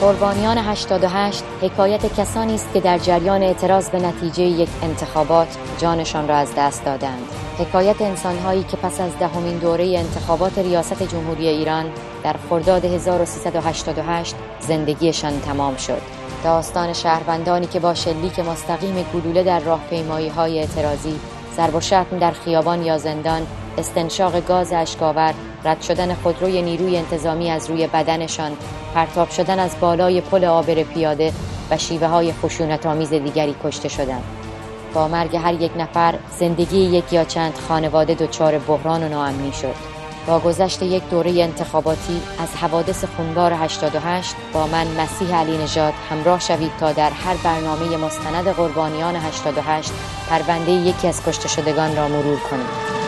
قربانیان 88 حکایت کسانی است که در جریان اعتراض به نتیجه یک انتخابات جانشان را از دست دادند. حکایت انسان‌هایی که پس از دهمین دوره انتخابات ریاست جمهوری ایران در خرداد 1388 زندگیشان تمام شد. داستان شهروندانی که با شلیک مستقیم گلوله در راهپیمایی‌های اعتراضی، ضرب و شتم در خیابان یا زندان، استنشاق گاز اشک‌آور، رد شدن خودروی نیروی انتظامی از روی بدنشان، پرتاب شدن از بالای پل عابر پیاده و شیوه‌های خشونت‌آمیز دیگری کشته شدند. با مرگ هر یک نفر زندگی یک یا چند خانواده دچار بحران و ناامنی شد. با گذشت یک دوره انتخاباتی از حوادث خونبار 88 با من مسیح علی نژاد همراه شوید تا در هر برنامه مستند قربانیان 88 پرونده یکی از کشته شدگان را مرور کنیم.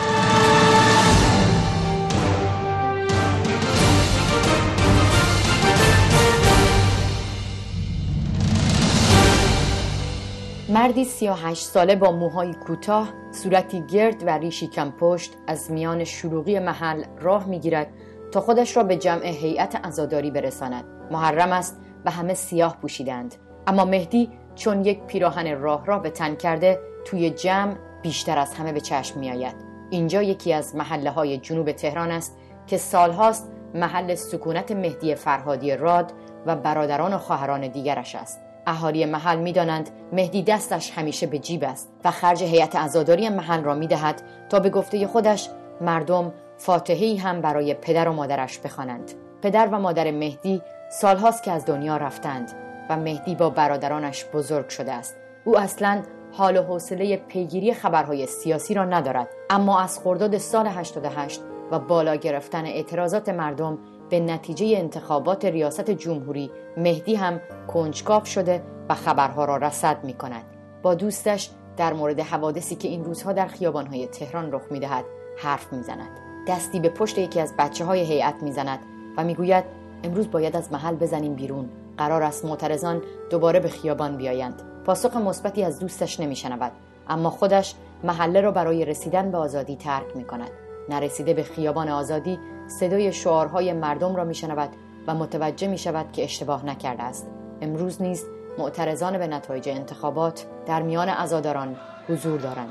مردی 38 ساله با موهای کوتاه، صورتی گرد و ریشی کم پشت از میان شلوغی محل راه می‌گیرد تا خودش را به جمع هیئت عزاداری برساند. محرم است و همه سیاه پوشیدند، اما مهدی چون یک پیراهن راه به تن کرده توی جمع بیشتر از همه به چشم می‌آید. اینجا یکی از محله‌های جنوب تهران است که سالهاست محل سکونت مهدی فرهادی راد و برادران و خواهران دیگرش است. اهالی محل می‌دانند مهدی دستش همیشه به جیب است و خرج هیئت عزاداری محل را می‌دهد تا به گفته خودش مردم فاتحه‌ای هم برای پدر و مادرش بخوانند. پدر و مادر مهدی سالهاست که از دنیا رفتند و مهدی با برادرانش بزرگ شده است. او اصلاً حال و حوصله پیگیری خبرهای سیاسی را ندارد، اما از خرداد سال 88 و بالا گرفتن اعتراضات مردم به نتیجه انتخابات ریاست جمهوری مهدی هم کنجکاو شده و خبرها را رصد می کند. با دوستش در مورد حوادثی که این روزها در خیابانهای تهران رخ می دهد حرف می زند. دستی به پشت یکی از بچه های هیئت می زند و می گوید امروز باید از محل بزنیم بیرون. قرار است معترضان دوباره به خیابان بیایند. پاسخ مثبتی از دوستش نمی شنود، اما خودش محله را برای رسیدن به آزادی ترک می کند. نرسیده به خیابان آزادی صدای شعارهای مردم را میشنود و متوجه می شود که اشتباه نکرده است. امروز نیز معترضان به نتایج انتخابات در میان عزاداران حضور دارند.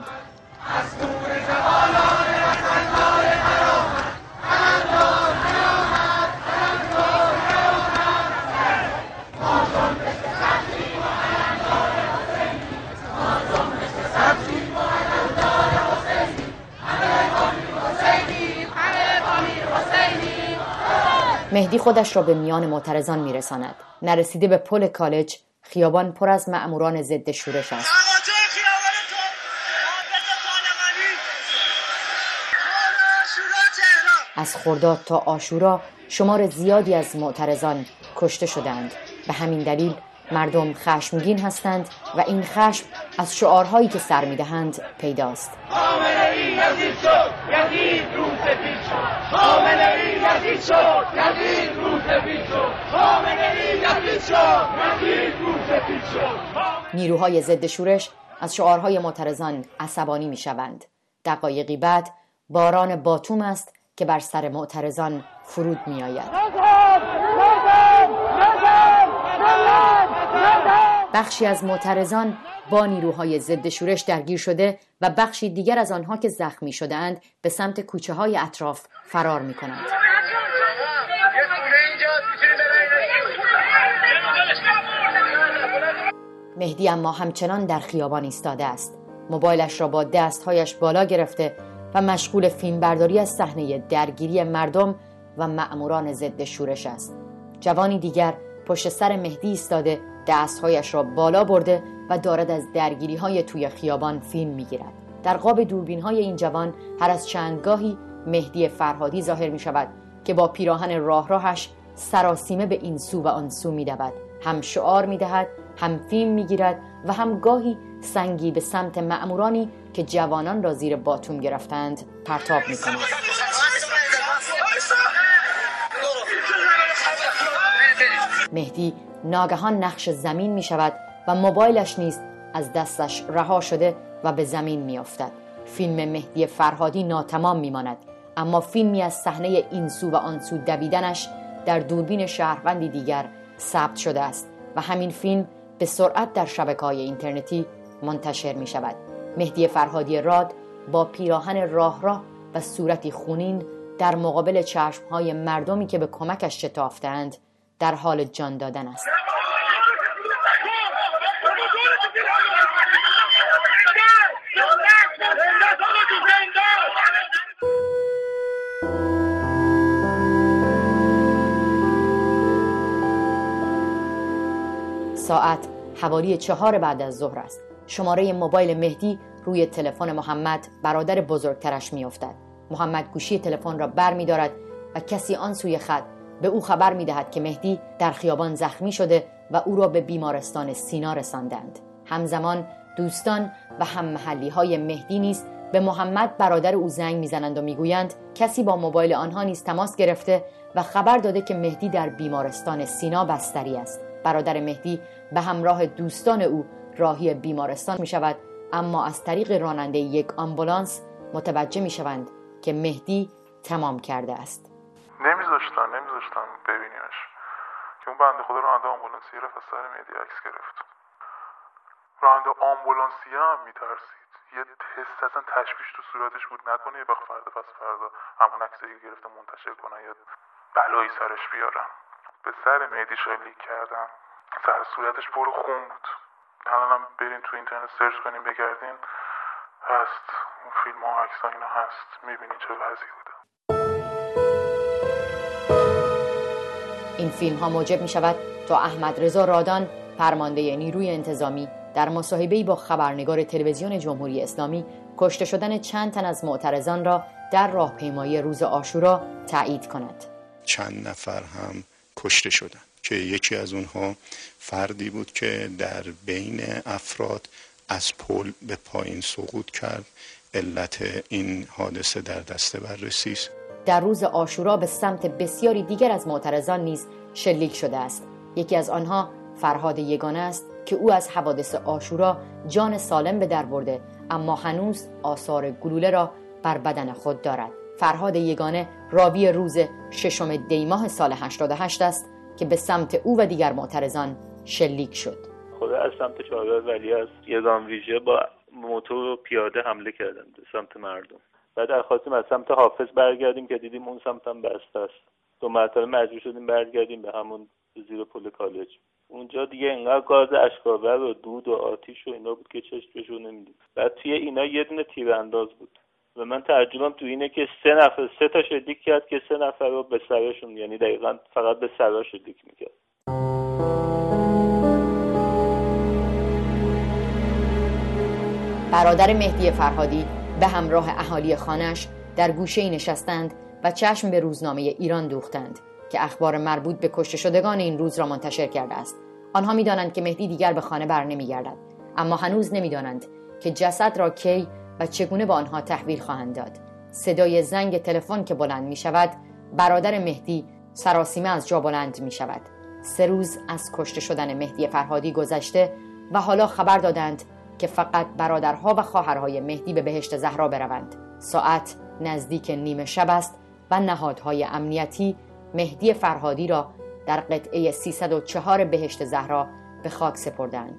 مهدی خودش را به میان معترضان میرساند. نرسیده به پل کالج، خیابان پر از مأموران ضد شورش است. از خرداد تا عاشورا شمار زیادی از معترضان کشته شدند. به همین دلیل مردم خشمگین هستند و این خشم از شعارهایی که سر میدهند پیداست. نیروهای ضد شورش از شعارهای معترضان عصبانی میشوند. دقایقی بعد باران باتوم است که بر سر معترضان فرود میآید. بخشی از معترضان با نیروهای ضد شورش درگیر شده و بخشی دیگر از آنها که زخمی شده‌اند به سمت کوچه‌های اطراف فرار می‌کنند. مهدی اما همچنان در خیابان ایستاده است. موبایلش را با دست‌هایش بالا گرفته و مشغول فیلمبرداری از صحنه درگیری مردم و مأموران ضد شورش است. جوانی دیگر پشت سر مهدی ایستاده، دست‌هایش را بالا برده و دارد از درگیری‌های توی خیابان فیلم می‌گیرد. در قاب دوربین‌های این جوان هر از چندگاهی مهدی فرهادی ظاهر می‌شود که با پیراهن راهش سراسیمه به این سو و آن سو می‌دود. هم شعار می‌دهد، هم فیلم می‌گیرد و هم گاهی سنگی به سمت مأمورانی که جوانان را زیر باتوم گرفتند پرتاب می‌کند. مهدی ناگهان نقش زمین می شود و موبایلش نیز از دستش رها شده و به زمین می افتد. فیلم مهدی فرهادی ناتمام می ماند، اما فیلمی از صحنه این سو و آن سو دویدنش در دوربین شهروندی دیگر ثبت شده است و همین فیلم به سرعت در شبکه‌های اینترنتی منتشر می شود. مهدی فرهادی راد با پیراهن راه و صورتی خونین در مقابل چشمهای مردمی که به کمکش شتافتند در حال جان دادن است. ساعت حوالی 4 بعد از ظهر است. شماره موبایل مهدی روی تلفن محمد برادر بزرگترش میافتد. محمد گوشی تلفن را بر می دارد و کسی آن سوی خط به او خبر می دهد که مهدی در خیابان زخمی شده و او را به بیمارستان سینا رساندند. همزمان دوستان و هم محلی های مهدی نیز به محمد برادر او زنگ می زنند و می گویند کسی با موبایل آنها نیز تماس گرفته و خبر داده که مهدی در بیمارستان سینا بستری است. برادر مهدی به همراه دوستان او راهی بیمارستان می شود، اما از طریق راننده یک آمبولانس متوجه می شوند که مهدی تمام کرده است. نمیذاشتن ببینیمش که اون بنده خدا راننده آمبولانسی رفت از سر مهدی عکس گرفت. راننده آمبولانسی هم میترسید، یه حس اصلا تشویش تو صورتش بود، نکنه یه وقت فردا پس فردا همون عکسی که گرفته منتشر کنن یا بلایی سرش بیارن. به سر مهدی شلیک کردن، سر صورتش پر خون بود. الانم برین تو اینترنت سرچ کنین بگردین هست، اون فیلم ها عکس ها اینا هست، میبینین چه وضعی بوده. این فیلم ها موجب می شود تا احمد رضا رادان، فرمانده نیروی انتظامی، در مصاحبه‌ای با خبرنگار تلویزیون جمهوری اسلامی کشته شدن چند تن از معترضان را در راهپیمایی روز عاشورا تایید کند. چند نفر هم کشته شدند که یکی از اونها فردی بود که در بین افراد از پل به پایین سقوط کرد. علت این حادثه در دست بررسی است. در روز عاشورا به سمت بسیاری دیگر از معترضان نیز شلیک شده است. یکی از آنها فرهاد یگانه است که او از حوادث عاشورا جان سالم به در برده، اما هنوز آثار گلوله را بر بدن خود دارد. فرهاد یگانه راوی روز 6 دی‌ماه سال 88 است که به سمت او و دیگر معترضان شلیک شد. خود از سمت چهارراه ولی از یگان ویژه با موتور و پیاده حمله کردند به سمت مردم. بعد خواستیم از سمت حافظ برگردیم که دیدیم اون سمت هم بسته است. 2 مرتبه مجبور شدیم برگردیم به همون زیر پل کالج. اونجا دیگه انقدر گاز اشک‌آور و دود و آتیش و اینا بود که چشمشون نمیدید. بعد توی اینا یه دونه تیرانداز بود و من تعجبم تو اینه که 3 تا شلیک کرد که 3 نفر رو به سرشون، یعنی دقیقاً فقط به سرها شلیک میکرد. برادر مهدی فرهادی به همراه اهالی خانه‌اش در گوشه‌ای نشستند و چشم به روزنامه ایران دوختند که اخبار مربوط به کشته شدگان این روز را منتشر کرده است. آنها می‌دانند که مهدی دیگر به خانه بر نمی‌گردد، اما هنوز نمی‌دانند که جسد را کی و چگونه به آنها تحویل خواهند داد. صدای زنگ تلفن که بلند می‌شود، برادر مهدی سراسیمه از جا بلند می‌شود. 3 روز از کشته شدن مهدی فرهادی گذشته و حالا خبر دادند که فقط برادرها و خواهرهای مهدی به بهشت زهرا بروند. ساعت نزدیک نیمه شب است و نهادهای امنیتی مهدی فرهادی را در قطعه 304 بهشت زهرا به خاک سپردند.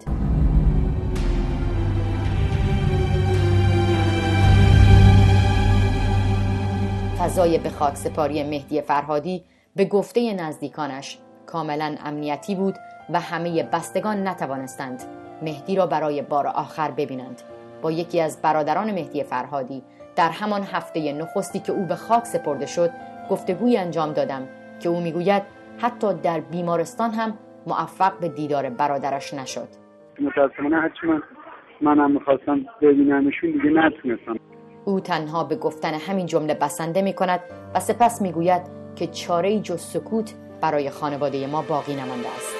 فضای به خاک سپاری مهدی فرهادی به گفته نزدیکانش کاملا امنیتی بود و همه بستگان نتوانستند مهدی را برای بار آخر ببینند. با یکی از برادران مهدی فرهادی در همان هفته نخستی که او به خاک سپرده شد گفتگوی انجام دادم که او میگوید حتی در بیمارستان هم موفق به دیدار برادرش نشد. متاسفانه هرچی منم میخواستم ببینمشون دیگه نتونستم. او تنها به گفتن همین جمله بسنده میکند و سپس میگوید که چاره‌ای جز سکوت برای خانواده ما باقی نمانده است.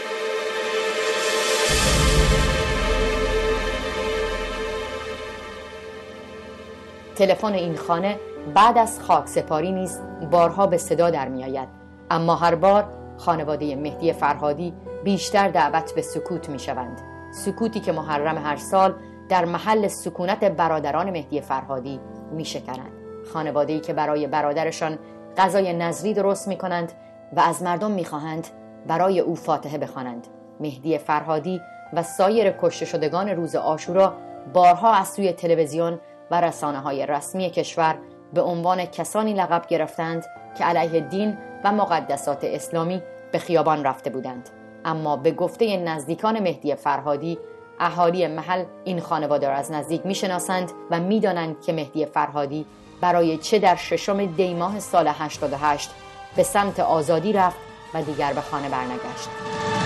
تلفن این خانه بعد از خاک سپاری نیز بارها به صدا در می آید، اما هر بار خانواده مهدی فرهادی بیشتر دعوت به سکوت می شوند. سکوتی که محرم هر سال در محل سکونت برادران مهدی فرهادی می شکنند. خانواده‌ای که برای برادرشان غذای نظری درست می کنند و از مردم می خواهند برای او فاتحه بخوانند. مهدی فرهادی و سایر کشته شدگان روز عاشورا بارها از سوی تلویزیون و رسانه‌های رسمی کشور به عنوان کسانی لقب گرفتند که علیه دین و مقدسات اسلامی به خیابان رفته بودند. اما به گفته نزدیکان مهدی فرهادی، اهالی محل این خانواده را از نزدیک میشناسند و میدانند که مهدی فرهادی برای چه در 6 دی ماه سال 88 به سمت آزادی رفت و دیگر به خانه برنگشت.